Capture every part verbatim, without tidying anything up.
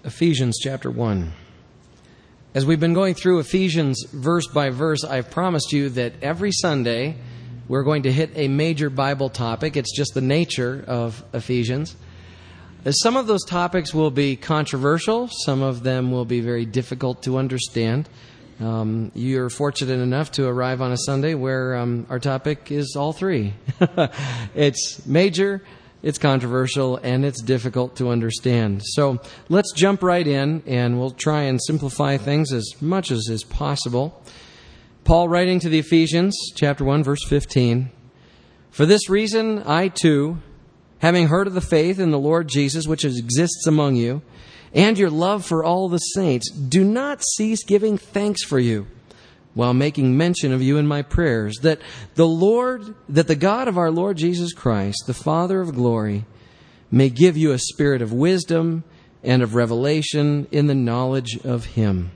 Ephesians chapter one. As we've been going through Ephesians verse by verse, I've promised you that every Sunday we're going to hit a major Bible topic. It's just the nature of Ephesians. Some of those topics will be controversial. Some of them will be very difficult to understand. Um, you're fortunate enough to arrive on a Sunday where um, our topic is all three. It's major, it's controversial, and it's difficult to understand. So let's jump right in, and we'll try and simplify things as much as is possible. Paul writing to the Ephesians, chapter one, verse fifteen. For this reason, I too, having heard of the faith in the Lord Jesus, which exists among you, and your love for all the saints, do not cease giving thanks for you, while making mention of you in my prayers, that the Lord, that the God of our Lord Jesus Christ, the Father of glory, may give you a spirit of wisdom and of revelation in the knowledge of Him.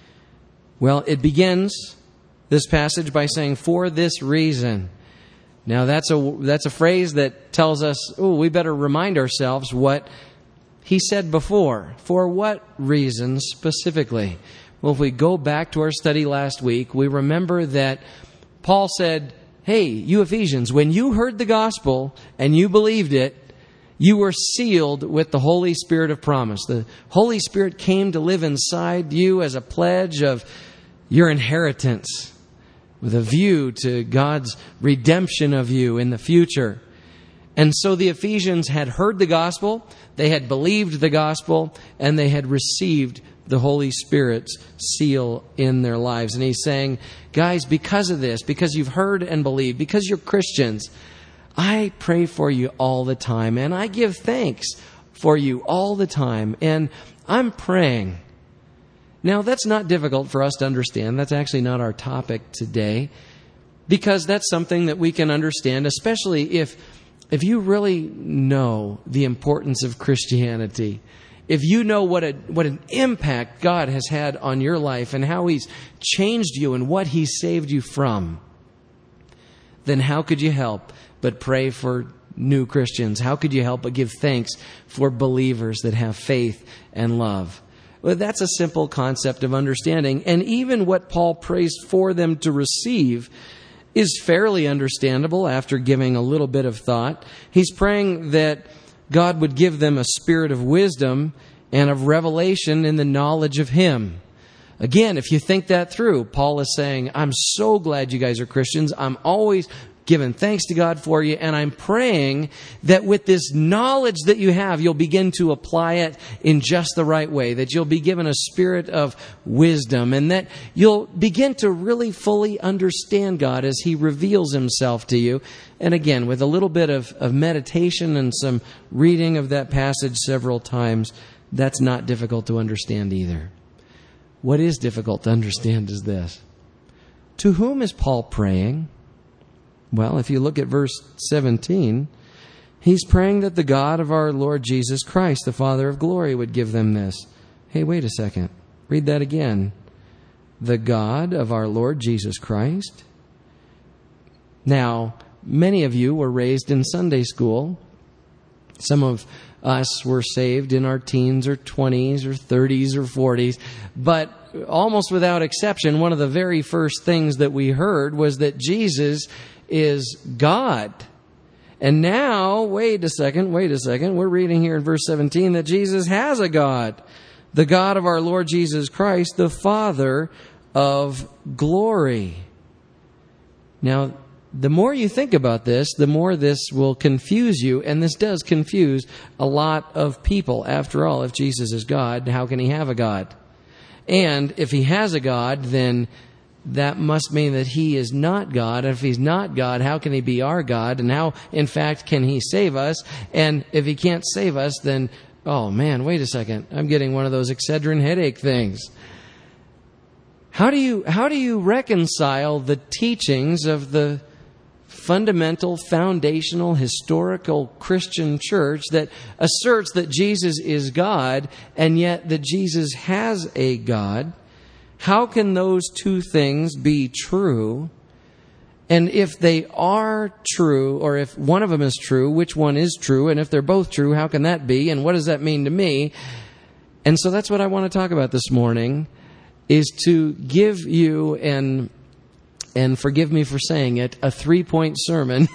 Well, it begins, this passage, by saying, for this reason. Now, that's a, that's a phrase that tells us, oh, we better remind ourselves what he said before. For what reason specifically? Well, if we go back to our study last week, we remember that Paul said, hey, you Ephesians, when you heard the gospel and you believed it, you were sealed with the Holy Spirit of promise. The Holy Spirit came to live inside you as a pledge of your inheritance, with a view to God's redemption of you in the future. And so the Ephesians had heard the gospel, they had believed the gospel, and they had received the Holy Spirit's seal in their lives. And he's saying, guys, because of this, because you've heard and believed, because you're Christians, I pray for you all the time, and I give thanks for you all the time, and I'm praying. Now, that's not difficult for us to understand. That's actually not our topic today, because that's something that we can understand, especially if if you really know the importance of Christianity. If you know what a what an impact God has had on your life and how He's changed you and what He saved you from, then how could you help but pray for new Christians? How could you help but give thanks for believers that have faith and love? Well, that's a simple concept of understanding. And even what Paul prays for them to receive is fairly understandable after giving a little bit of thought. He's praying that God would give them a spirit of wisdom and of revelation in the knowledge of Him. Again, if you think that through, Paul is saying, I'm so glad you guys are Christians. I'm always giving thanks to God for you, and I'm praying that with this knowledge that you have, you'll begin to apply it in just the right way, that you'll be given a spirit of wisdom, and that you'll begin to really fully understand God as He reveals Himself to you. And again, with a little bit of, of meditation and some reading of that passage several times, that's not difficult to understand either. What is difficult to understand is this. To whom is Paul praying? Well, if you look at verse seventeen, he's praying that the God of our Lord Jesus Christ, the Father of glory, would give them this. Hey, wait a second. Read that again. The God of our Lord Jesus Christ. Now, many of you were raised in Sunday school. Some of us were saved in our teens or twenties or thirties or forties. But almost without exception, one of the very first things that we heard was that Jesus is God. And now, wait a second, wait a second. We're reading here in verse seventeen that Jesus has a God. The God of our Lord Jesus Christ, the Father of glory. Now, the more you think about this, the more this will confuse you. And this does confuse a lot of people. After all, if Jesus is God, how can He have a God? And if He has a God, then that must mean that He is not God. And if He's not God, how can He be our God? And how, in fact, can He save us? And if He can't save us, then, oh man, wait a second. I'm getting one of those Excedrin headache things. How do you, how do you reconcile the teachings of the fundamental, foundational, historical Christian church that asserts that Jesus is God, and yet that Jesus has a God? How can those two things be true? And if they are true, or if one of them is true, which one is true? And if they're both true, how can that be? And what does that mean to me? And so that's what I want to talk about this morning, is to give you, and and forgive me for saying it, a three-point sermon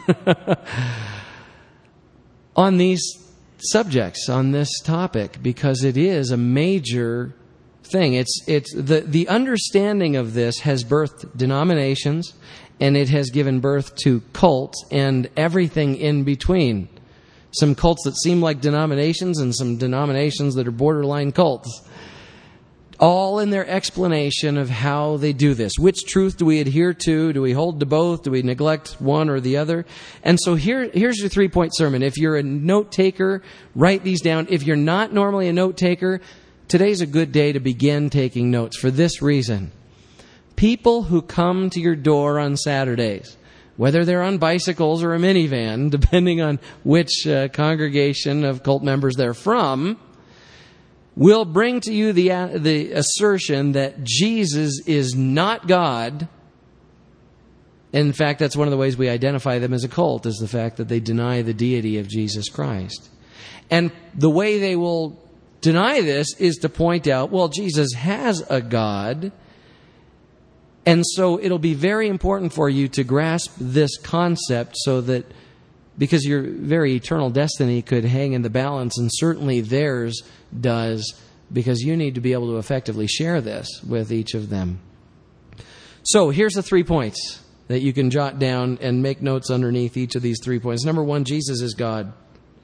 on these subjects, on this topic, because it is a major thing. It's it's the the understanding of this has birthed denominations, and it has given birth to cults and everything in between. Some cults that seem like denominations, and some denominations that are borderline cults. All in their explanation of how they do this. Which truth do we adhere to? Do we hold to both? Do we neglect one or the other? And so here, here's your three-point sermon. If you're a note taker, write these down. If you're not normally a note taker, today's a good day to begin taking notes for this reason. People who come to your door on Saturdays, whether they're on bicycles or a minivan, depending on which uh, congregation of cult members they're from, will bring to you the uh, the assertion that Jesus is not God. In fact, that's one of the ways we identify them as a cult, is the fact that they deny the deity of Jesus Christ. And the way they will deny this is to point out, well, Jesus has a God. And so it'll be very important for you to grasp this concept, so that, because your very eternal destiny could hang in the balance, and certainly theirs does, because you need to be able to effectively share this with each of them. So here's the three points that you can jot down and make notes underneath each of these three points. Number one, Jesus is God.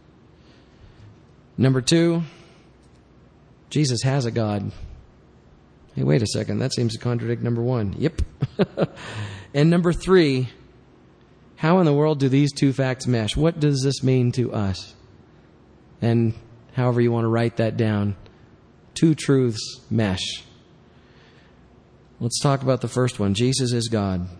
Number two, Jesus has a God. Hey, wait a second, that seems to contradict number one. Yep. And number three, how in the world do these two facts mesh? What does this mean to us? And however you want to write that down, two truths mesh. Let's talk about the first one. Jesus is God.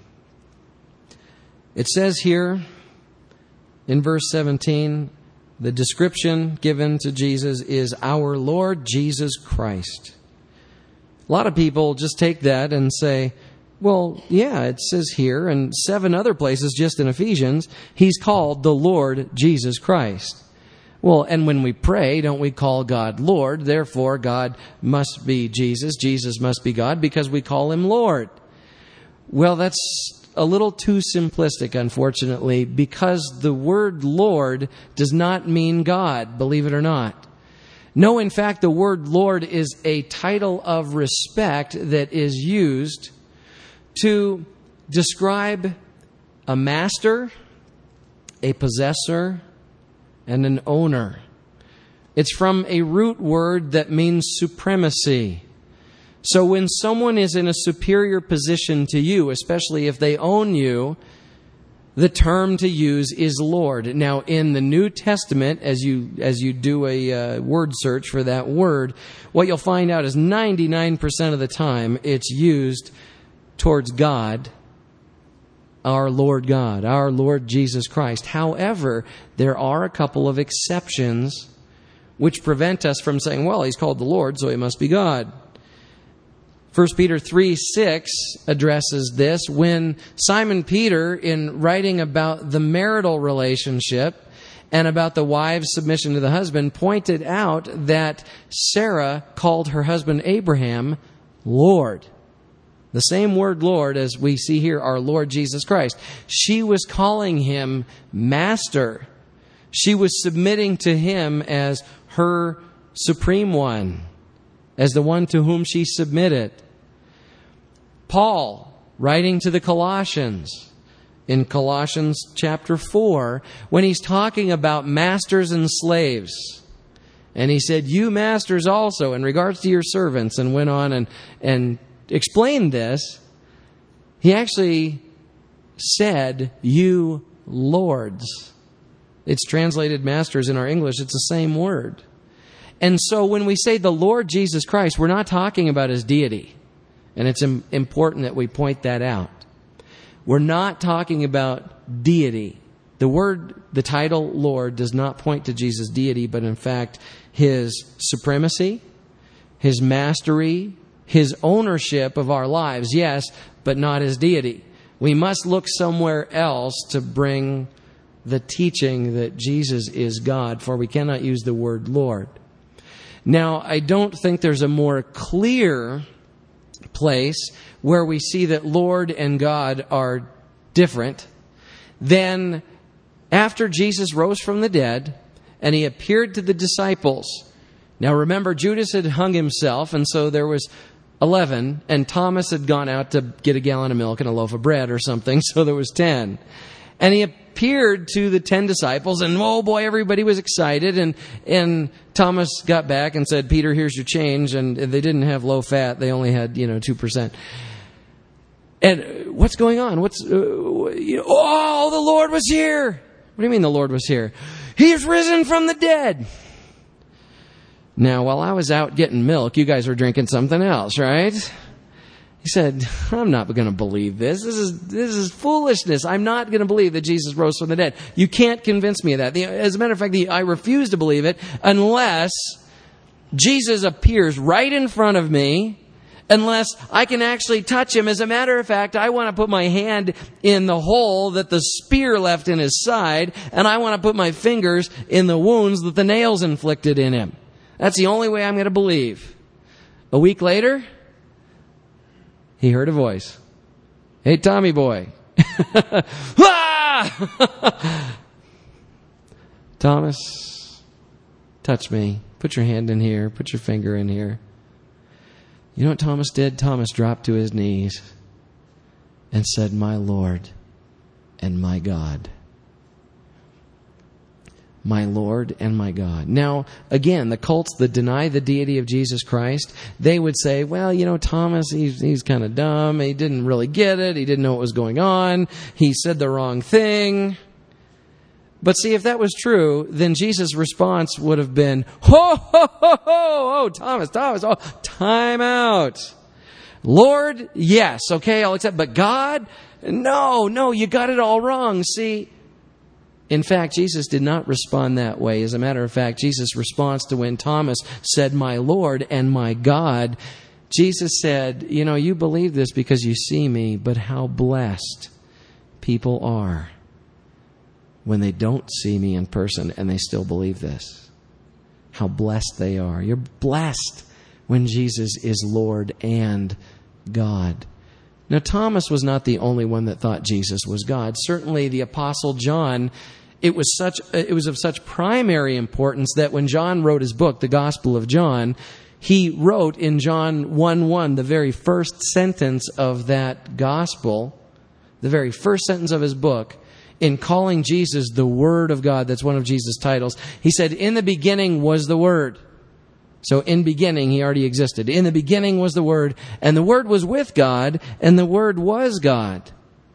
It says here in verse seventeen, the description given to Jesus is our Lord Jesus Christ. A lot of people just take that and say, well, yeah, it says here, and seven other places just in Ephesians, He's called the Lord Jesus Christ. Well, and when we pray, don't we call God Lord? Therefore, God must be Jesus. Jesus must be God, because we call Him Lord. Well, that's a little too simplistic, unfortunately, because the word Lord does not mean God, believe it or not. No, in fact, the word Lord is a title of respect that is used to describe a master, a possessor, and an owner. It's from a root word that means supremacy. So when someone is in a superior position to you, especially if they own you, the term to use is Lord. Now, in the New Testament, as you as you do a uh, word search for that word, what you'll find out is ninety-nine percent of the time it's used towards God, our Lord God, our Lord Jesus Christ. However, there are a couple of exceptions which prevent us from saying, well, He's called the Lord, so He must be God. First Peter three six addresses this when Simon Peter, in writing about the marital relationship and about the wife's submission to the husband, pointed out that Sarah called her husband Abraham Lord. The same word Lord as we see here, our Lord Jesus Christ. She was calling Him Master. She was submitting to Him as her Supreme One, as the one to whom she submitted. Paul, writing to the Colossians, in Colossians chapter four, when he's talking about masters and slaves, and he said, you masters also, in regards to your servants, and went on and, and explained this, he actually said, you lords. It's translated masters in our English. It's the same word. And so when we say the Lord Jesus Christ, we're not talking about His deity. And it's important that we point that out. We're not talking about deity. The word, the title Lord, does not point to Jesus' deity, but in fact, His supremacy, His mastery, His ownership of our lives, yes, but not His deity. We must look somewhere else to bring the teaching that Jesus is God, for we cannot use the word Lord. Now, I don't think there's a more clear place where we see that Lord and God are different than after Jesus rose from the dead and he appeared to the disciples. Now remember, Judas had hung himself, and so there was eleven, and Thomas had gone out to get a gallon of milk and a loaf of bread or something, so there was ten. And he appeared to the ten disciples, and oh boy, everybody was excited, and and Thomas got back and said, Peter, here's your change, and they didn't have low fat, they only had, you know, two percent. And what's going on? What's, uh, you know, oh, the Lord was here. What do you mean the Lord was here? He's risen from the dead. Now, while I was out getting milk, you guys were drinking something else, right? He said, I'm not going to believe this. This is this is foolishness. I'm not going to believe that Jesus rose from the dead. You can't convince me of that. As a matter of fact, I refuse to believe it unless Jesus appears right in front of me, unless I can actually touch him. As a matter of fact, I want to put my hand in the hole that the spear left in his side, and I want to put my fingers in the wounds that the nails inflicted in him. That's the only way I'm going to believe. A week later, he heard a voice. Hey, Tommy boy. Ah! Thomas, touch me. Put your hand in here. Put your finger in here. You know what Thomas did? Thomas dropped to his knees and said, my Lord and my God. My Lord and my God. Now, again, the cults that deny the deity of Jesus Christ, they would say, well, you know, Thomas, he's, he's kind of dumb. He didn't really get it. He didn't know what was going on. He said the wrong thing. But see, if that was true, then Jesus' response would have been, ho, ho, ho, ho, oh, Thomas, Thomas, oh, time out. Lord, yes, okay, I'll accept. But God, no, no, you got it all wrong. See, in fact, Jesus did not respond that way. As a matter of fact, Jesus' response to when Thomas said, my Lord and my God, Jesus said, you know, you believe this because you see me, but how blessed people are when they don't see me in person and they still believe this. How blessed they are. You're blessed when Jesus is Lord and God. Now, Thomas was not the only one that thought Jesus was God. Certainly, the Apostle John, it was such it was of such primary importance that when John wrote his book, the Gospel of John, he wrote in John one one, the very first sentence of that gospel, the very first sentence of his book, in calling Jesus the Word of God. That's one of Jesus' titles. He said, in the beginning was the Word. So in beginning, he already existed. In the beginning was the Word, and the Word was with God, and the Word was God.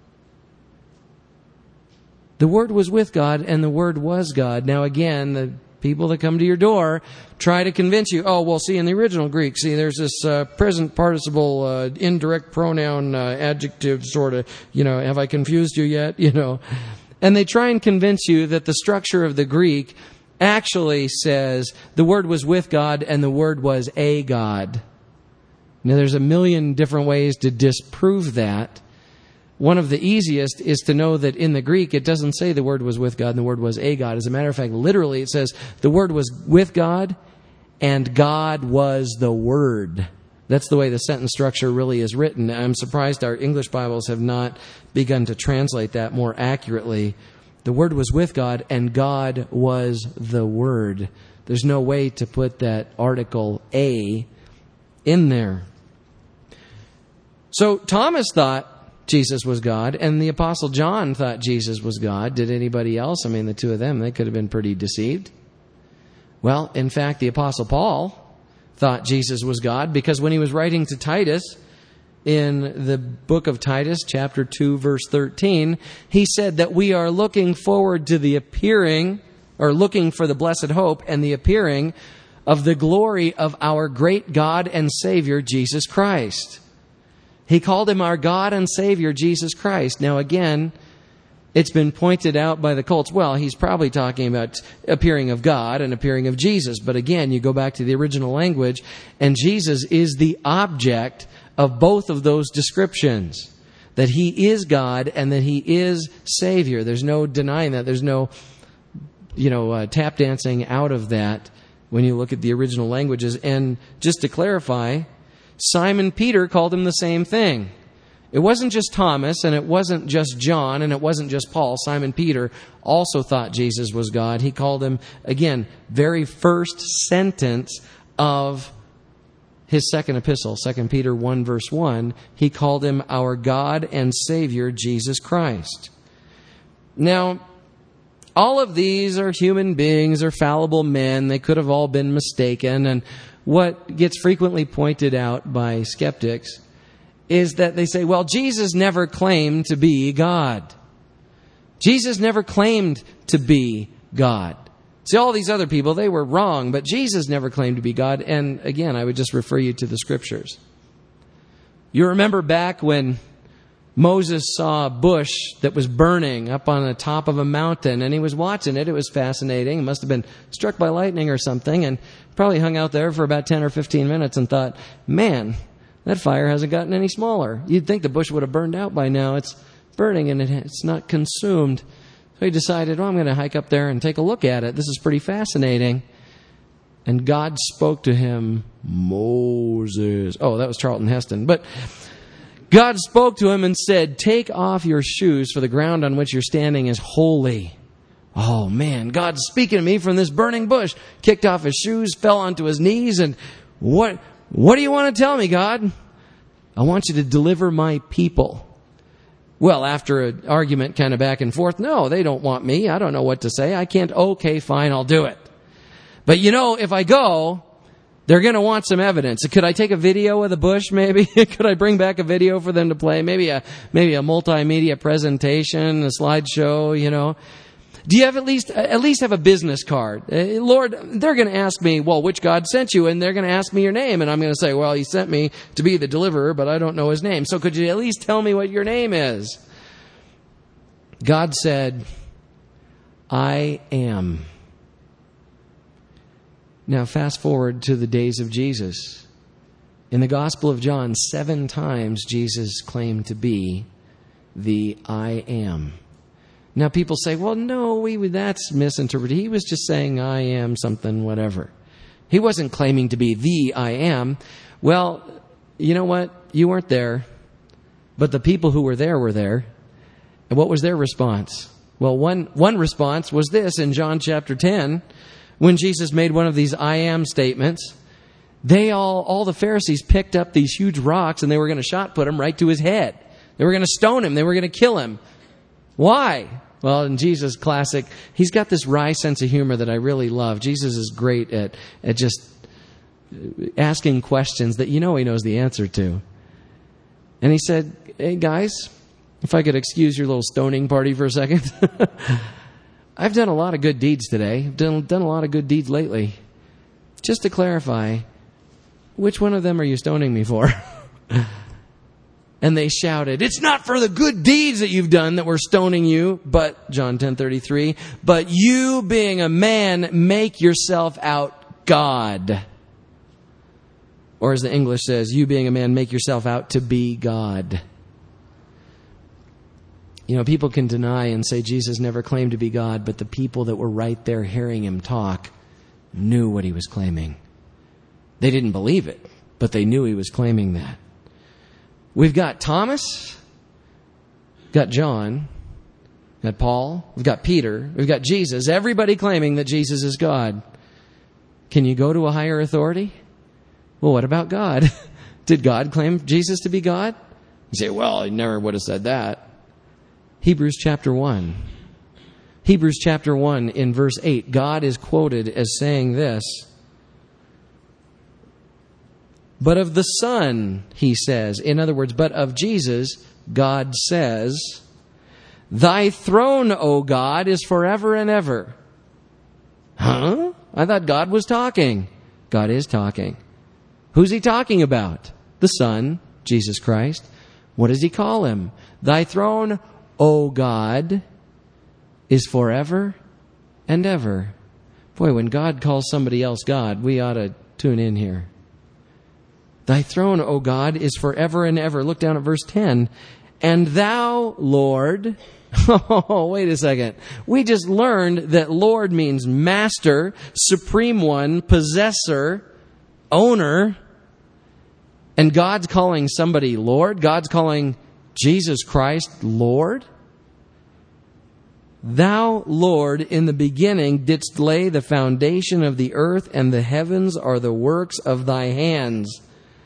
The Word was with God, and the Word was God. Now again, the people that come to your door try to convince you, oh, well, see, in the original Greek, see, there's this uh, present participle, uh, indirect pronoun, uh, adjective sort of, you know, have I confused you yet? You know, and they try and convince you that the structure of the Greek actually says the Word was with God and the Word was a God. Now, there's a million different ways to disprove that. One of the easiest is to know that in the Greek, it doesn't say the Word was with God and the Word was a God. As a matter of fact, literally, it says the Word was with God and God was the Word. That's the way the sentence structure really is written. I'm surprised our English Bibles have not begun to translate that more accurately. The Word was with God, and God was the Word. There's no way to put that article a in there. So Thomas thought Jesus was God, and the Apostle John thought Jesus was God. Did anybody else? I mean, the two of them, they could have been pretty deceived. Well, in fact, the Apostle Paul thought Jesus was God, because when he was writing to Titus, in the book of Titus, chapter two, verse thirteen, he said that we are looking forward to the appearing, or looking for the blessed hope and the appearing of the glory of our great God and Savior, Jesus Christ. He called him our God and Savior, Jesus Christ. Now again, it's been pointed out by the cults, well, he's probably talking about appearing of God and appearing of Jesus. But again, you go back to the original language, and Jesus is the object of both of those descriptions, that he is God and that he is Savior. There's no denying that. There's no, you know, uh, tap dancing out of that. when you look at the original languages. And just to clarify, Simon Peter called him the same thing. It wasn't just Thomas, and it wasn't just John, and it wasn't just Paul. Simon Peter also thought Jesus was God. He called him, again, very first sentence of his second epistle, Second Peter one, verse one, he called him our God and Savior, Jesus Christ. Now, all of these are human beings, are fallible men. They could have all been mistaken. And what gets frequently pointed out by skeptics is that they say, well, Jesus never claimed to be God. Jesus never claimed to be God. See, all these other people, they were wrong, but Jesus never claimed to be God. And again, I would just refer you to the Scriptures. You remember back when Moses saw a bush that was burning up on the top of a mountain, and he was watching it. It was fascinating. It must have been struck by lightning or something, and probably hung out there for about ten or fifteen minutes and thought, man, that fire hasn't gotten any smaller. You'd think the bush would have burned out by now. It's burning and it's not consumed. So he decided, oh, I'm going to hike up there and take a look at it. This is pretty fascinating. And God spoke to him, Moses. Oh, that was Charlton Heston. But God spoke to him and said, take off your shoes, for the ground on which you're standing is holy. Oh, man, God's speaking to me from this burning bush. Kicked off his shoes, fell onto his knees, and what, what do you want to tell me, God? I want you to deliver my people. Well, after an argument kind of back and forth, no, they don't want me. I don't know what to say. I can't. Okay, fine, I'll do it. But you know, if I go, they're going to want some evidence. Could I take a video of the bush, maybe? Could I bring back a video for them to play? Maybe a maybe a multimedia presentation, a slideshow, you know. Do you have at least at least have a business card? Uh, Lord, they're going to ask me, well, which God sent you? And they're going to ask me your name. And I'm going to say, well, he sent me to be the deliverer, but I don't know his name. So could you at least tell me what your name is? God said, I am. Now, fast forward to the days of Jesus. In the Gospel of John, seven times Jesus claimed to be the I am. Now, people say, well, no, we, that's misinterpreted. He was just saying, I am something, whatever. He wasn't claiming to be the I am. Well, you know what? You weren't there, but the people who were there were there. And what was their response? Well, one, one response was this in John chapter ten, when Jesus made one of these I am statements. They all, all the Pharisees picked up these huge rocks and they were going to shot put him right to his head. They were going to stone him. They were going to kill him. Why? Well, in Jesus' classic, he's got this wry sense of humor that I really love. Jesus is great at, at just asking questions that you know he knows the answer to. And he said, hey, guys, if I could excuse your little stoning party for a second. I've done a lot of good deeds today. I've done, done a lot of good deeds lately. Just to clarify, which one of them are you stoning me for? And they shouted, it's not for the good deeds that you've done that we're stoning you, but, John ten thirty-three, but you being a man, make yourself out God. Or as the English says, you being a man, make yourself out to be God. You know, people can deny and say Jesus never claimed to be God, but the people that were right there hearing him talk knew what he was claiming. They didn't believe it, but they knew he was claiming that. We've got Thomas, got John, got Paul, we've got Peter, we've got Jesus, everybody claiming that Jesus is God. Can you go to a higher authority? Well, what about God? Did God claim Jesus to be God? You say, well, he never would have said that. Hebrews chapter one. Hebrews chapter one in verse eight, God is quoted as saying this. But of the Son, he says, in other words, but of Jesus, God says, thy throne, O God, is forever and ever. Huh? I thought God was talking. God is talking. Who's he talking about? The Son, Jesus Christ. What does he call him? Thy throne, O God, is forever and ever. Boy, when God calls somebody else God, we ought to tune in here. Thy throne, O God, is forever and ever. Look down at verse ten. And thou, Lord... Oh, wait a second. We just learned that Lord means master, supreme one, possessor, owner. And God's calling somebody Lord? God's calling Jesus Christ Lord? Thou, Lord, in the beginning didst lay the foundation of the earth, and the heavens are the works of thy hands.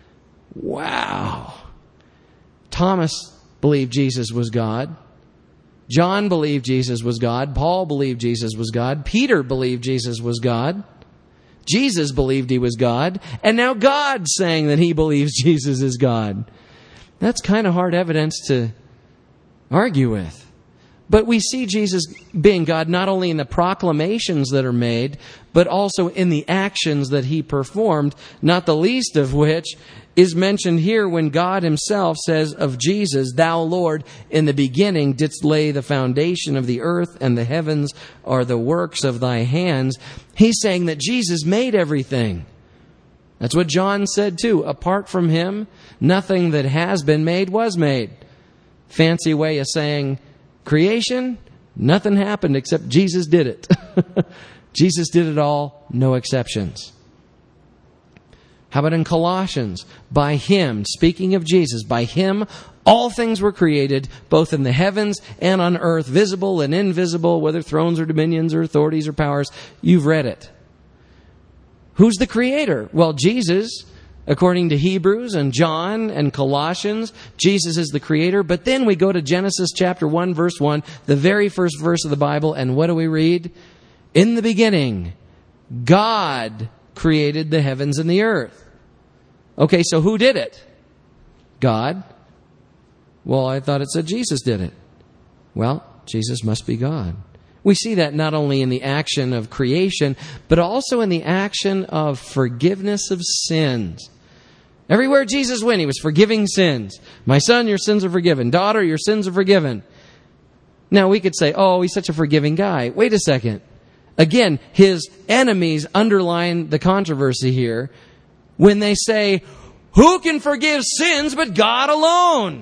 Wow. Thomas believed Jesus was God. John believed Jesus was God. Paul believed Jesus was God. Peter believed Jesus was God. Jesus believed he was God. And now God's saying that he believes Jesus is God. That's kind of hard evidence to argue with. But we see Jesus being God not only in the proclamations that are made, but also in the actions that he performed, not the least of which is mentioned here when God himself says of Jesus, Thou, Lord, in the beginning didst lay the foundation of the earth, and the heavens are the works of thy hands. He's saying that Jesus made everything. That's what John said too. Apart from him, nothing that has been made was made. Fancy way of saying creation, nothing happened except Jesus did it. Jesus did it all, no exceptions. How about in Colossians? By him, speaking of Jesus, by him all things were created, both in the heavens and on earth, visible and invisible, whether thrones or dominions or authorities or powers. You've read it. Who's the creator? Well, Jesus, according to Hebrews and John and Colossians, Jesus is the creator. But then we go to Genesis chapter one, verse one, the very first verse of the Bible, and what do we read? In the beginning, God created the heavens and the earth. Okay, so who did it? God. Well, I thought it said Jesus did it. Well, Jesus must be God. We see that not only in the action of creation, but also in the action of forgiveness of sins. Everywhere Jesus went, he was forgiving sins. My son, your sins are forgiven. Daughter, your sins are forgiven. Now, we could say, oh, he's such a forgiving guy. Wait a second. Again, his enemies underline the controversy here when they say, who can forgive sins but God alone?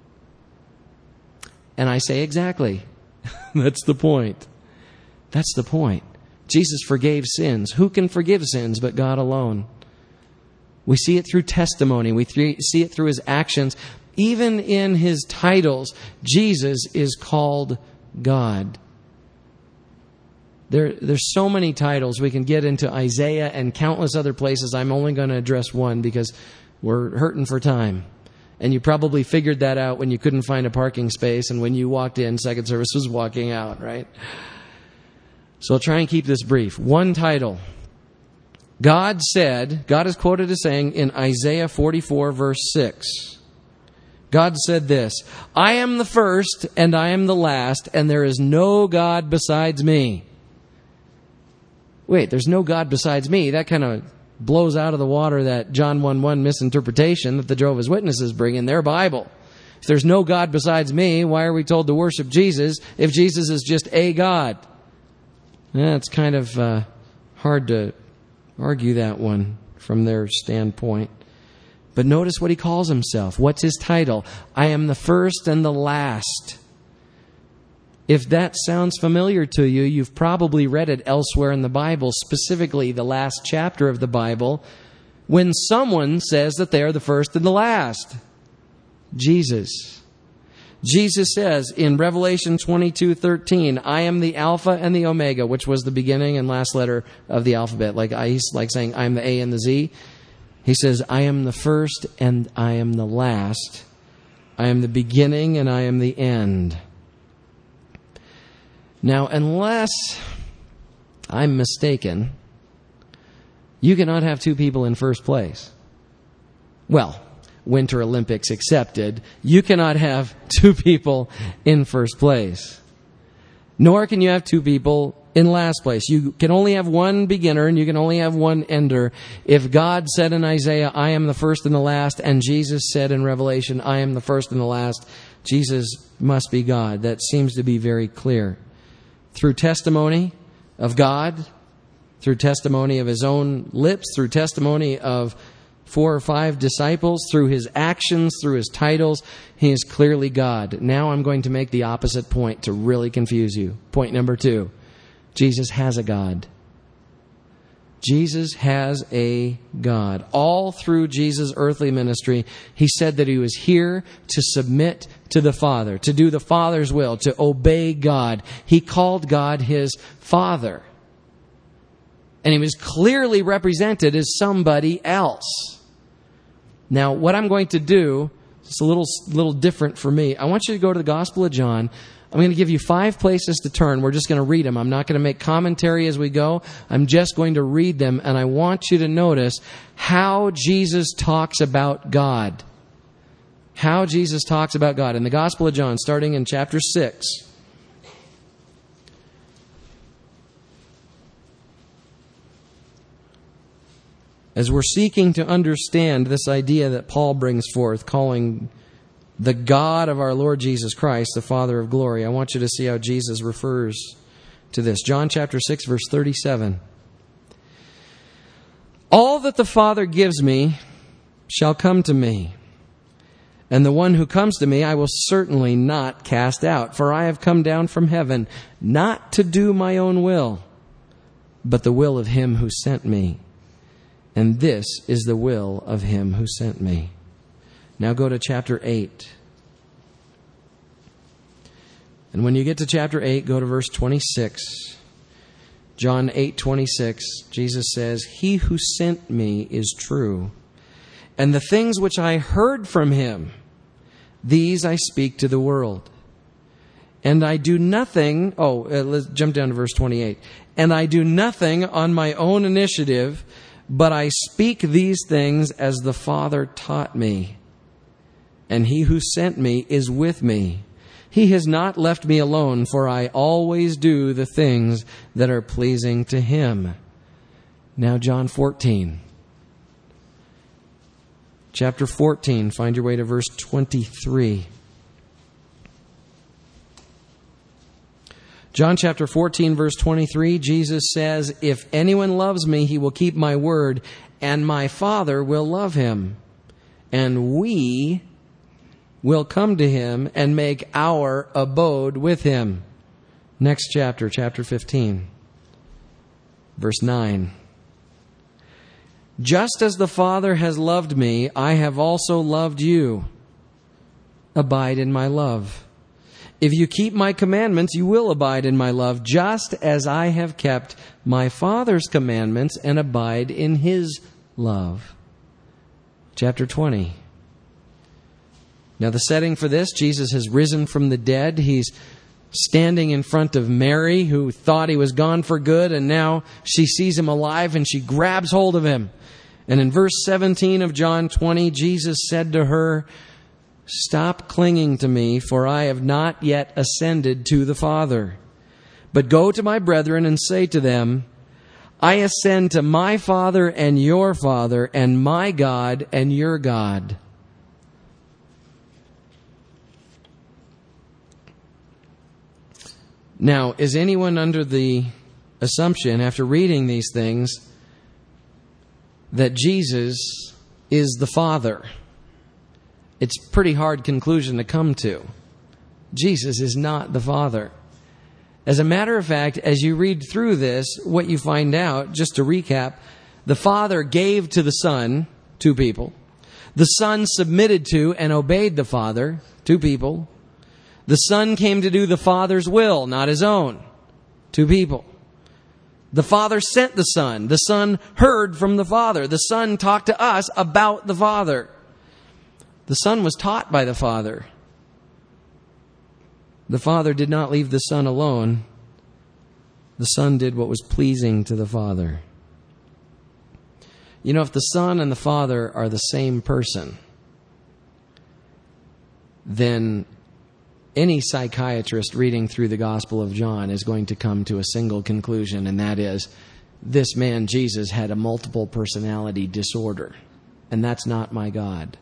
And I say, exactly. That's the point. That's the point. Jesus forgave sins. Who can forgive sins but God alone? We see it through testimony. We th- see it through his actions. Even in his titles, Jesus is called God. There, there's so many titles. We can get into Isaiah and countless other places. I'm only going to address one because we're hurting for time. And you probably figured that out when you couldn't find a parking space and when you walked in, second service was walking out, right? So I'll try and keep this brief. One title. God said, God is quoted as saying in Isaiah forty-four, verse six, God said this, I am the first and I am the last, and there is no God besides me. Wait, there's no God besides me. That kind of blows out of the water that John one one misinterpretation that the Jehovah's Witnesses bring in their Bible. If there's no God besides me, why are we told to worship Jesus if Jesus is just a God? Yeah, it's kind of uh, hard to argue that one from their standpoint. But notice what he calls himself. What's his title? I am the first and the last. If that sounds familiar to you, you've probably read it elsewhere in the Bible, specifically the last chapter of the Bible, when someone says that they are the first and the last. Jesus. Jesus says in Revelation twenty-two thirteen, I am the Alpha and the Omega, which was the beginning and last letter of the alphabet. Like I, he's like saying, I am the A and the Z. He says, I am the first and I am the last. I am the beginning and I am the end. Now, unless I'm mistaken, you cannot have two people in first place. Well, Winter Olympics accepted, you cannot have two people in first place. Nor can you have two people in last place. You can only have one beginner and you can only have one ender. If God said in Isaiah, I am the first and the last, and Jesus said in Revelation, I am the first and the last, Jesus must be God. That seems to be very clear. Through testimony of God, through testimony of his own lips, through testimony of four or five disciples, through his actions, through his titles, he is clearly God. Now I'm going to make the opposite point to really confuse you. Point number two. Jesus has a God. Jesus has a God. All through Jesus' earthly ministry, he said that he was here to submit to the Father, to do the Father's will, to obey God. He called God his Father. And he was clearly represented as somebody else. Now, what I'm going to do, it's a little, little different for me. I want you to go to the Gospel of John. I'm going to give you five places to turn. We're just going to read them. I'm not going to make commentary as we go. I'm just going to read them. And I want you to notice how Jesus talks about God. How Jesus talks about God. In the Gospel of John, starting in chapter six. As we're seeking to understand this idea that Paul brings forth, calling the God of our Lord Jesus Christ, the Father of glory, I want you to see how Jesus refers to this. John chapter six, verse thirty-seven. All that the Father gives me shall come to me, and the one who comes to me I will certainly not cast out. For I have come down from heaven, not to do my own will, but the will of him who sent me. And this is the will of him who sent me. Now go to chapter eight. And when you get to chapter eight, go to verse twenty-six. John eight twenty-six, Jesus says, He who sent me is true, and the things which I heard from him, these I speak to the world. And I do nothing, oh, uh, let's jump down to verse twenty-eight. And I do nothing on my own initiative, but I speak these things as the Father taught me. And he who sent me is with me. He has not left me alone, for I always do the things that are pleasing to him. Now John fourteen. Chapter fourteen, find your way to verse twenty-three. John chapter fourteen, verse twenty-three, Jesus says, If anyone loves me, he will keep my word, and my Father will love him. And we will come to him and make our abode with him. Next chapter, chapter fifteen, verse nine. Just as the Father has loved me, I have also loved you. Abide in my love. If you keep my commandments, you will abide in my love, just as I have kept my Father's commandments and abide in his love. Chapter twenty. Now the setting for this, Jesus has risen from the dead. He's standing in front of Mary, who thought he was gone for good, and now she sees him alive and she grabs hold of him. And in verse seventeen of John twenty, Jesus said to her, Stop clinging to me, for I have not yet ascended to the Father. But go to my brethren and say to them, I ascend to my Father and your Father, and my God and your God. Now, is anyone under the assumption, after reading these things, that Jesus is the Father? It's a pretty hard conclusion to come to. Jesus is not the Father. As a matter of fact, as you read through this, what you find out, just to recap, the Father gave to the Son, two people. The Son submitted to and obeyed the Father, two people. The Son came to do the Father's will, not his own, two people. The Father sent the Son. The Son heard from the Father. The Son talked to us about the Father. The Son was taught by the Father. The Father did not leave the Son alone. The Son did what was pleasing to the Father. You know, if the Son and the Father are the same person, then any psychiatrist reading through the Gospel of John is going to come to a single conclusion, and that is, this man, Jesus, had a multiple personality disorder, and that's not my God.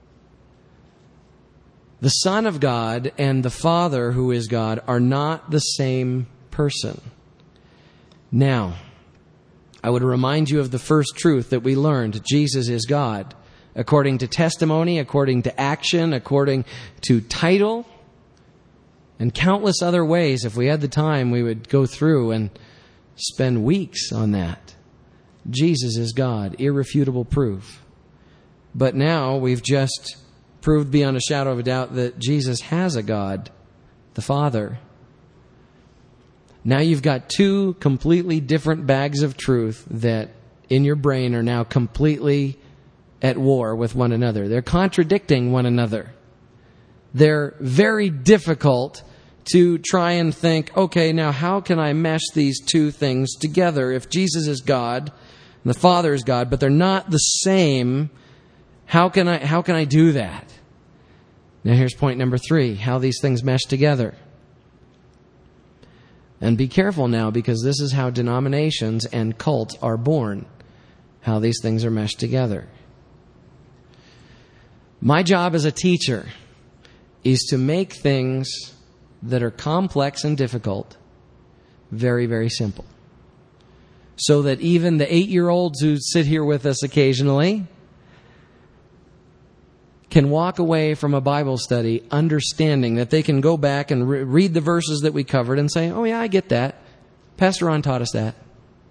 The Son of God and the Father, who is God, are not the same person. Now, I would remind you of the first truth that we learned: Jesus is God. According to testimony, according to action, according to title, and countless other ways. If we had the time, we would go through and spend weeks on that. Jesus is God, irrefutable proof. But now we've just proved beyond a shadow of a doubt that Jesus has a God, the Father. Now you've got two completely different bags of truth that in your brain are now completely at war with one another. They're contradicting one another. They're very difficult to try and think, okay, now how can I mesh these two things together? If Jesus is God and the Father is God, but they're not the same, how can I, how can I do that? Now here's point number three, how these things mesh together. And be careful now, because this is how denominations and cults are born, how these things are meshed together. My job as a teacher is to make things that are complex and difficult very, very simple. So that even the eight-year-olds who sit here with us occasionally can walk away from a Bible study understanding that they can go back and re- read the verses that we covered and say, oh yeah, I get that. Pastor Ron taught us that.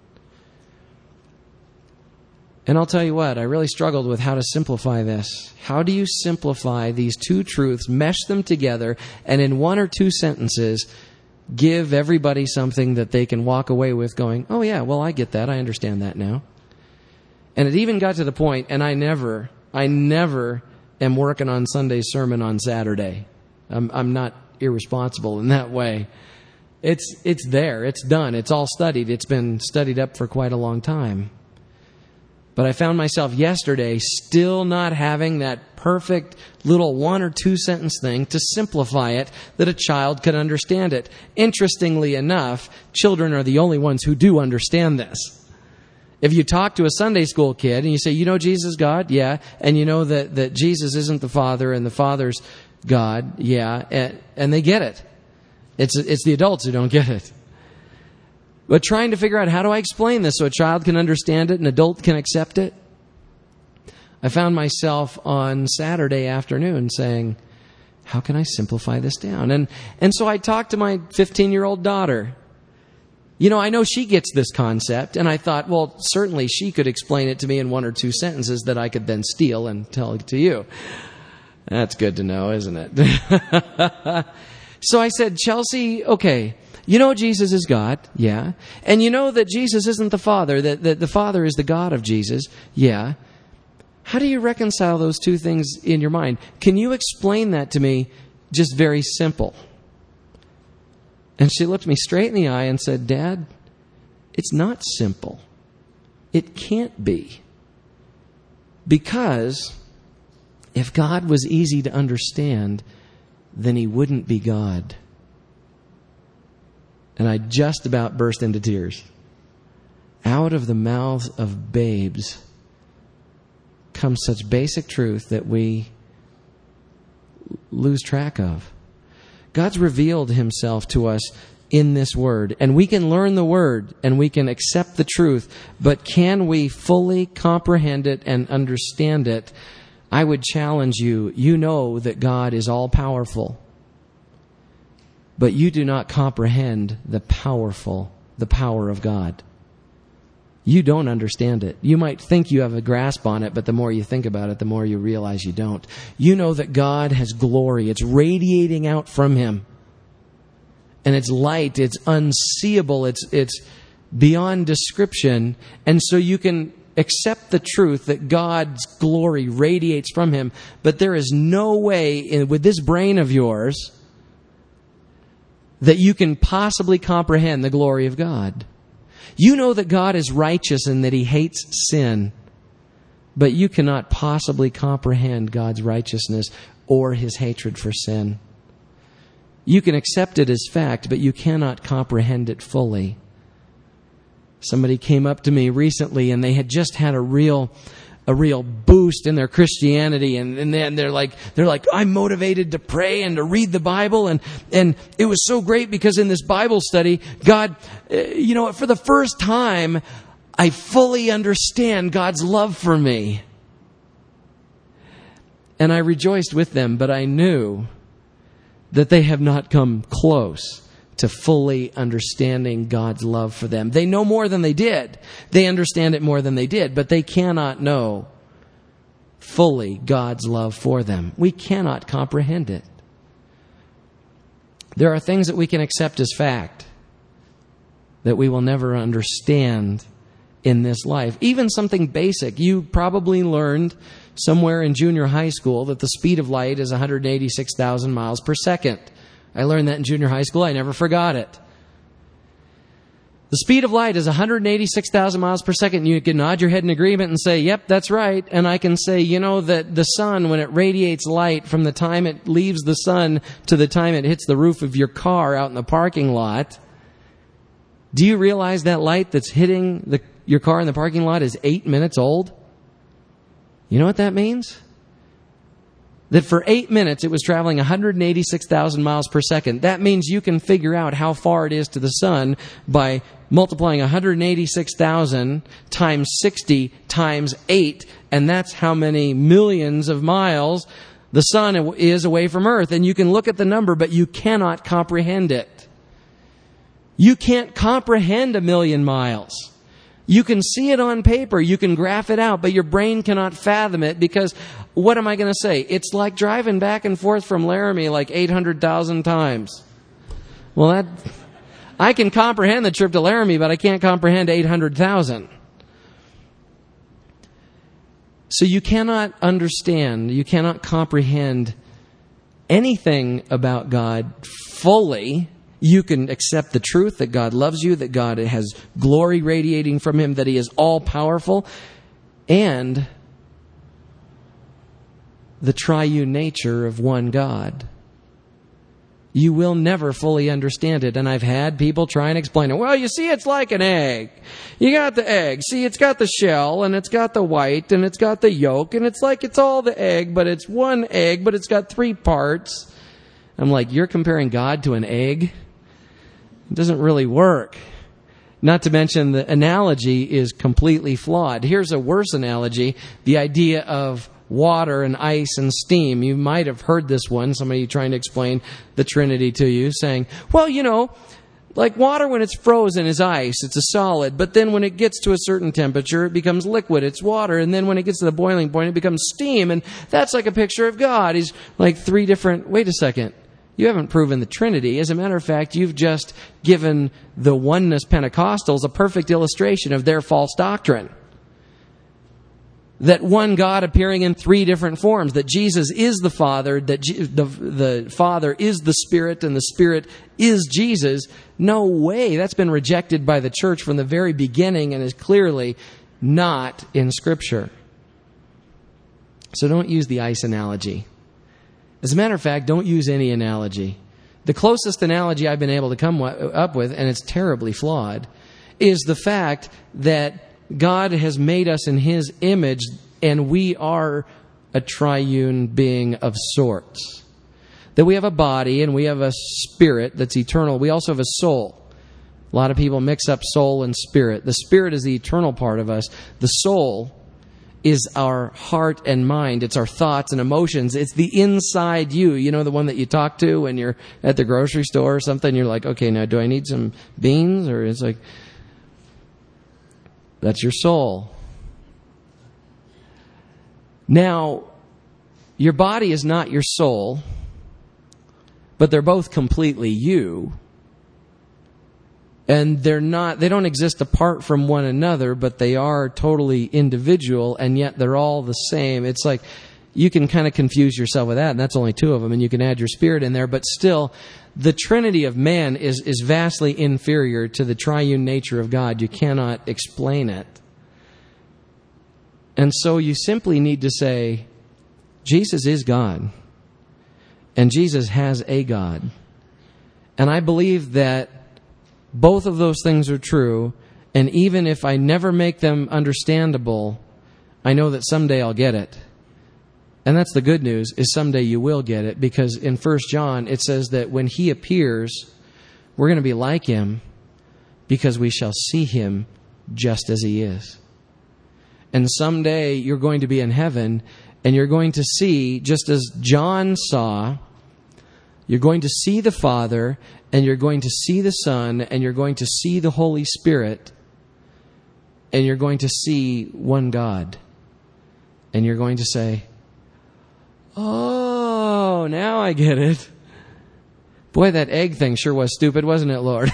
And I'll tell you what, I really struggled with how to simplify this. How do you simplify these two truths, mesh them together, and in one or two sentences, give everybody something that they can walk away with going, oh yeah, well, I get that. I understand that now. And it even got to the point, and I never, I never am working on Sunday's sermon on Saturday. I'm, I'm not irresponsible in that way. It's, it's there. It's done. It's all studied. It's been studied up for quite a long time. But I found myself yesterday still not having that perfect little one or two sentence thing to simplify it that a child could understand it. Interestingly enough, children are the only ones who do understand this. If you talk to a Sunday school kid and you say, you know Jesus is God? Yeah. And you know that, that Jesus isn't the Father and the Father's God? Yeah. And, and they get it. It's, it's the adults who don't get it. But trying to figure out, how do I explain this so a child can understand it, an adult can accept it? I found myself on Saturday afternoon saying, how can I simplify this down? And and so I talked to my fifteen-year-old daughter. You know, I know she gets this concept, and I thought, well, certainly she could explain it to me in one or two sentences that I could then steal and tell it to you. That's good to know, isn't it? So I said, Chelsea, okay, you know Jesus is God, yeah. And you know that Jesus isn't the Father, that, that the Father is the God of Jesus, yeah. How do you reconcile those two things in your mind? Can you explain that to me just very simple? And she looked me straight in the eye and said, Dad, it's not simple. It can't be. Because if God was easy to understand, then He wouldn't be God. And I just about burst into tears. Out of the mouths of babes comes such basic truth that we lose track of. God's revealed Himself to us in this Word. And we can learn the Word and we can accept the truth. But can we fully comprehend it and understand it? I would challenge you. You know that God is all-powerful. But you do not comprehend the powerful, the power of God. You don't understand it. You might think you have a grasp on it, but the more you think about it, the more you realize you don't. You know that God has glory. It's radiating out from Him. And it's light. It's unseeable. It's, it's beyond description. And so you can accept the truth that God's glory radiates from Him. But there is no way in, with this brain of yours that you can possibly comprehend the glory of God. You know that God is righteous and that He hates sin, but you cannot possibly comprehend God's righteousness or His hatred for sin. You can accept it as fact, but you cannot comprehend it fully. Somebody came up to me recently and they had just had a real a real boost in their Christianity, and, and then they're like, they're like, I'm motivated to pray and to read the Bible, and, and it was so great because in this Bible study, God, uh, you know, for the first time, I fully understand God's love for me. And I rejoiced with them, but I knew that they have not come close to fully understanding God's love for them. They know more than they did. They understand it more than they did, but they cannot know fully God's love for them. We cannot comprehend it. There are things that we can accept as fact that we will never understand in this life. Even something basic. You probably learned somewhere in junior high school that the speed of light is one hundred eighty-six thousand miles per second. I learned that in junior high school. I never forgot it. The speed of light is one hundred eighty-six thousand miles per second. You can nod your head in agreement and say, yep, that's right. And I can say, you know, that the sun, when it radiates light from the time it leaves the sun to the time it hits the roof of your car out in the parking lot, do you realize that light that's hitting the, your car in the parking lot is eight minutes old? You know what that means? That for eight minutes it was traveling one hundred eighty-six thousand miles per second. That means you can figure out how far it is to the sun by multiplying one hundred eighty-six thousand times sixty times eight, and that's how many millions of miles the sun is away from Earth. And you can look at the number, but you cannot comprehend it. You can't comprehend a million miles. You can see it on paper, you can graph it out, but your brain cannot fathom it because, what am I going to say? It's like driving back and forth from Laramie like eight hundred thousand times. Well, that I can comprehend the trip to Laramie, but I can't comprehend eight hundred thousand. So you cannot understand, you cannot comprehend anything about God fully. You can accept the truth that God loves you, that God has glory radiating from Him, that He is all-powerful, and the triune nature of one God. You will never fully understand it, and I've had people try and explain it. Well, you see, it's like an egg. You got the egg. See, it's got the shell, and it's got the white, and it's got the yolk, and it's like it's all the egg, but it's one egg, but it's got three parts. I'm like, you're comparing God to an egg? It doesn't really work. Not to mention the analogy is completely flawed. Here's a worse analogy, the idea of water and ice and steam. You might have heard this one, somebody trying to explain the Trinity to you, saying, well, you know, like water when it's frozen is ice, it's a solid, but then when it gets to a certain temperature, it becomes liquid, it's water, and then when it gets to the boiling point, it becomes steam, and that's like a picture of God. He's like three different, wait a second. You haven't proven the Trinity. As a matter of fact, you've just given the oneness Pentecostals a perfect illustration of their false doctrine. That one God appearing in three different forms, that Jesus is the Father, that G- the, the Father is the Spirit, and the Spirit is Jesus. No way. That's been rejected by the church from the very beginning and is clearly not in Scripture. So don't use the ice analogy. As a matter of fact, don't use any analogy. The closest analogy I've been able to come up with, and it's terribly flawed, is the fact that God has made us in His image, and we are a triune being of sorts. That we have a body, and we have a spirit that's eternal. We also have a soul. A lot of people mix up soul and spirit. The spirit is the eternal part of us. The soul is our heart and mind. It's our thoughts and emotions. It's the inside you. You know, the one that you talk to when you're at the grocery store or something. You're like, okay, now do I need some beans? Or it's like, that's your soul. Now, your body is not your soul, but they're both completely you. And they're not, they don't exist apart from one another, but they are totally individual, and yet they're all the same. It's like, you can kind of confuse yourself with that, and that's only two of them, and you can add your spirit in there, but still, the Trinity of man is, is vastly inferior to the triune nature of God. You cannot explain it. And so you simply need to say, Jesus is God, and Jesus has a God. And I believe that both of those things are true, and even if I never make them understandable, I know that someday I'll get it. And that's the good news, is someday you will get it, because in First John it says that when He appears, we're going to be like Him, because we shall see Him just as He is. And someday you're going to be in heaven, and you're going to see, just as John saw, you're going to see the Father, and you're going to see the Son, and you're going to see the Holy Spirit, and you're going to see one God. And you're going to say, oh, now I get it. Boy, that egg thing sure was stupid, wasn't it, Lord?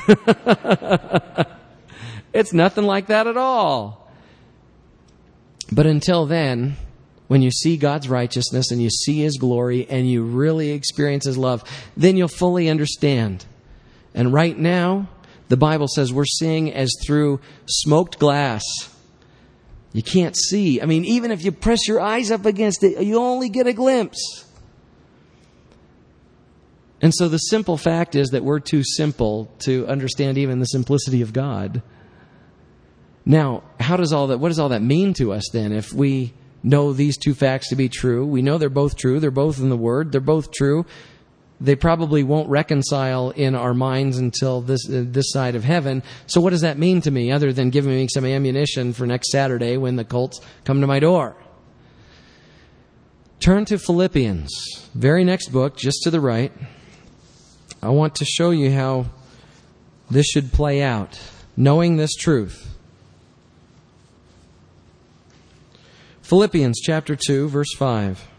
It's nothing like that at all. But until then, when you see God's righteousness and you see His glory and you really experience His love, then you'll fully understand. And right now, the Bible says we're seeing as through smoked glass. You can't see. I mean, even if you press your eyes up against it, you only get a glimpse. And so the simple fact is that we're too simple to understand even the simplicity of God. Now, how does all that, what does all that mean to us then? If we know these two facts to be true, we know they're both true, they're both in the Word, they're both true. They probably won't reconcile in our minds until this uh, this side of heaven. So what does that mean to me, other than giving me some ammunition for next Saturday when the Colts come to my door? Turn to Philippians, very next book, just to the right. I want to show you how this should play out, knowing this truth. Philippians chapter two, verse five.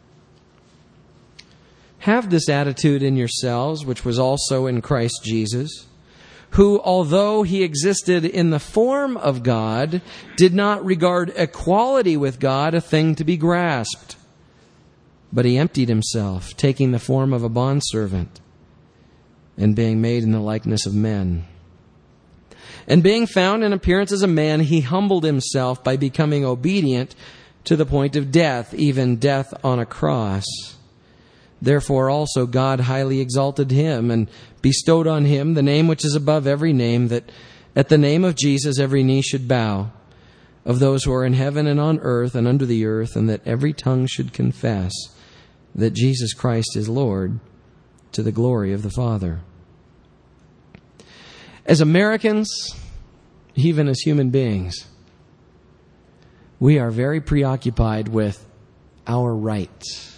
Have this attitude in yourselves, which was also in Christ Jesus, who, although He existed in the form of God, did not regard equality with God a thing to be grasped. But He emptied Himself, taking the form of a bondservant, and being made in the likeness of men. And being found in appearance as a man, He humbled Himself by becoming obedient to the point of death, even death on a cross. Therefore also God highly exalted Him and bestowed on Him the name which is above every name, that at the name of Jesus every knee should bow, of those who are in heaven and on earth and under the earth, and that every tongue should confess that Jesus Christ is Lord, to the glory of the Father. As Americans, even as human beings, we are very preoccupied with our rights,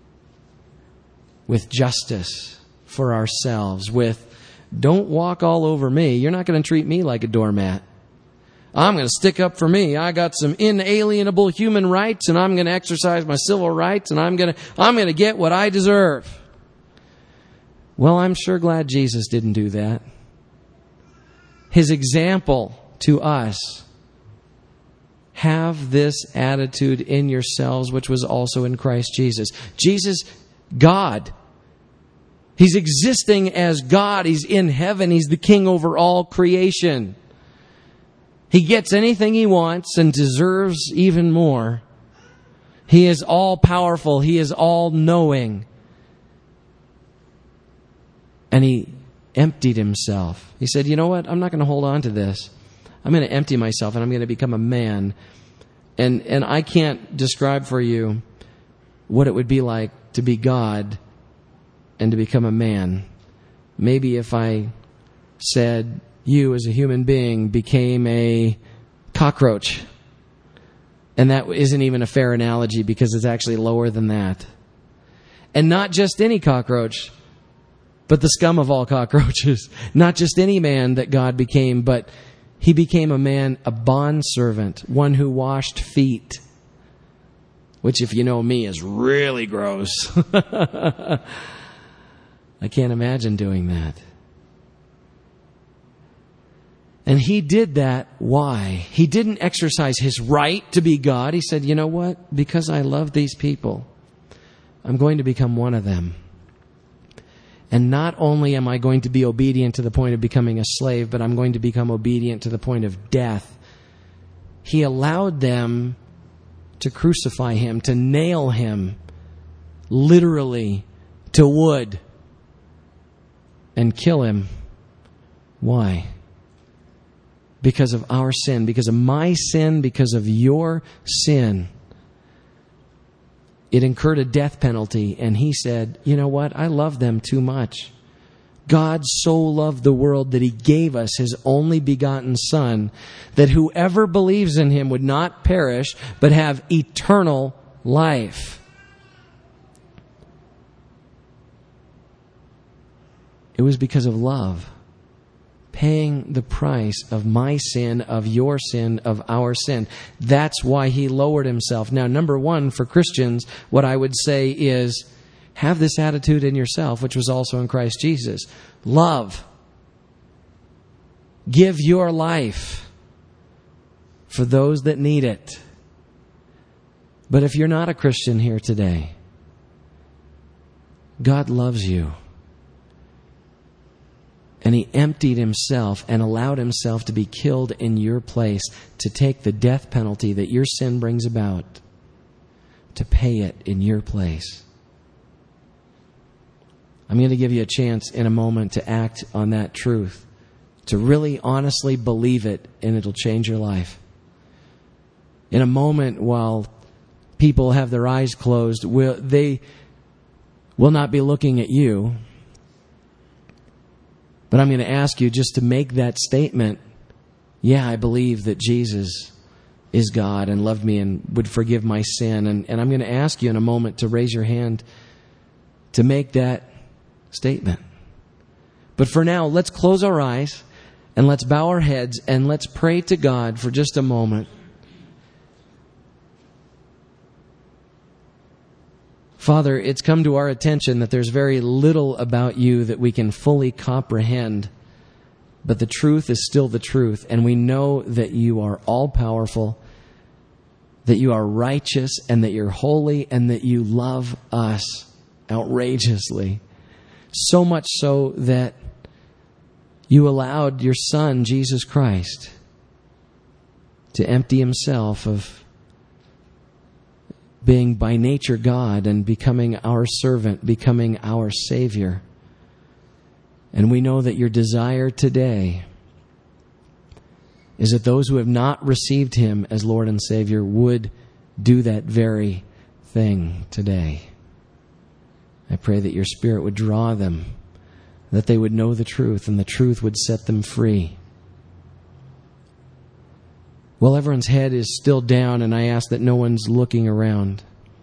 with justice for ourselves, with don't walk all over me. You're not going to treat me like a doormat. I'm going to stick up for me. I got some inalienable human rights, and I'm going to exercise my civil rights, and I'm going to I'm going to get what I deserve. Well, I'm sure glad Jesus didn't do that. His example to us, have this attitude in yourselves, which was also in Christ Jesus. Jesus, God. He's existing as God. He's in heaven. He's the king over all creation. He gets anything He wants and deserves even more. He is all powerful. He is all knowing. And He emptied Himself. He said, you know what? I'm not going to hold on to this. I'm going to empty myself and I'm going to become a man. And and I can't describe for you what it would be like to be God and to become a man. Maybe if I said you as a human being became a cockroach. And that isn't even a fair analogy because it's actually lower than that. And not just any cockroach, but the scum of all cockroaches. Not just any man that God became, but He became a man, a bondservant, one who washed feet. Which, if you know me, is really gross. I can't imagine doing that. And He did that. Why? He didn't exercise His right to be God. He said, you know what? Because I love these people, I'm going to become one of them. And not only am I going to be obedient to the point of becoming a slave, but I'm going to become obedient to the point of death. He allowed them to crucify Him, to nail Him, literally, to wood, and kill Him. Why? Because of our sin, because of my sin, because of your sin. It incurred a death penalty, and He said, you know what? I love them too much. God so loved the world that He gave us His only begotten Son, that whoever believes in Him would not perish, but have eternal life. It was because of love. Paying the price of my sin, of your sin, of our sin. That's why He lowered Himself. Now, number one, for Christians, what I would say is, have this attitude in yourself, which was also in Christ Jesus. Love. Give your life for those that need it. But if you're not a Christian here today, God loves you. And He emptied Himself and allowed Himself to be killed in your place to take the death penalty that your sin brings about, to pay it in your place. I'm going to give you a chance in a moment to act on that truth, to really honestly believe it, and it'll change your life. In a moment, while people have their eyes closed, will, they will not be looking at you. But I'm going to ask you just to make that statement. Yeah, I believe that Jesus is God and loved me and would forgive my sin. And, and I'm going to ask you in a moment to raise your hand to make that statement. But for now, let's close our eyes and let's bow our heads and let's pray to God for just a moment. Father, it's come to our attention that there's very little about You that we can fully comprehend, but the truth is still the truth, and we know that You are all-powerful, that You are righteous, and that You're holy, and that You love us outrageously. So much so that You allowed Your Son, Jesus Christ, to empty Himself of being by nature God and becoming our servant, becoming our Savior. And we know that Your desire today is that those who have not received Him as Lord and Savior would do that very thing today. I pray that Your Spirit would draw them, that they would know the truth, and the truth would set them free. Well, everyone's head is still down, and I ask that no one's looking around.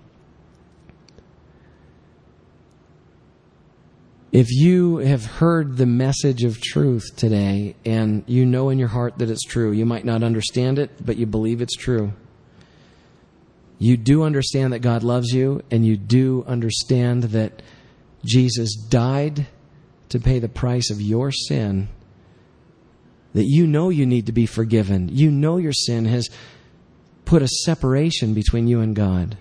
If you have heard the message of truth today, and you know in your heart that it's true, you might not understand it, but you believe it's true. You do understand that God loves you, and you do understand that Jesus died to pay the price of your sin, that you know you need to be forgiven. You know your sin has put a separation between you and God.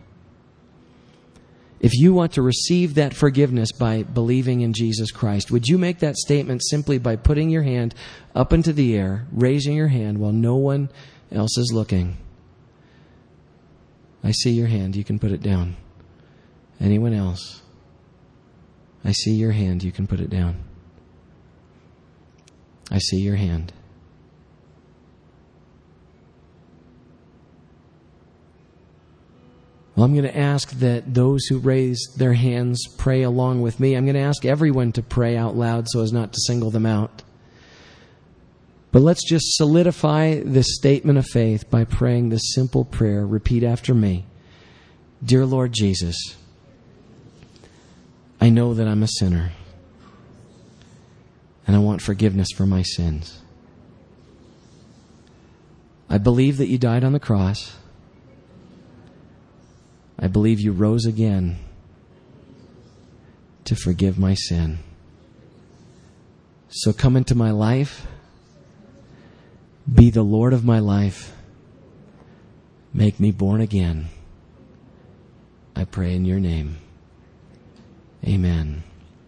If you want to receive that forgiveness by believing in Jesus Christ, would you make that statement simply by putting your hand up into the air, raising your hand while no one else is looking? I see your hand. You can put it down. Anyone else? I see your hand. You can put it down. I see your hand. Well, I'm going to ask that those who raise their hands pray along with me. I'm going to ask everyone to pray out loud so as not to single them out. But let's just solidify this statement of faith by praying this simple prayer. Repeat after me. Dear Lord Jesus, I know that I'm a sinner, and I want forgiveness for my sins. I believe that You died on the cross. I believe You rose again to forgive my sin. So come into my life. Be the Lord of my life. Make me born again. I pray in Your name. Amen.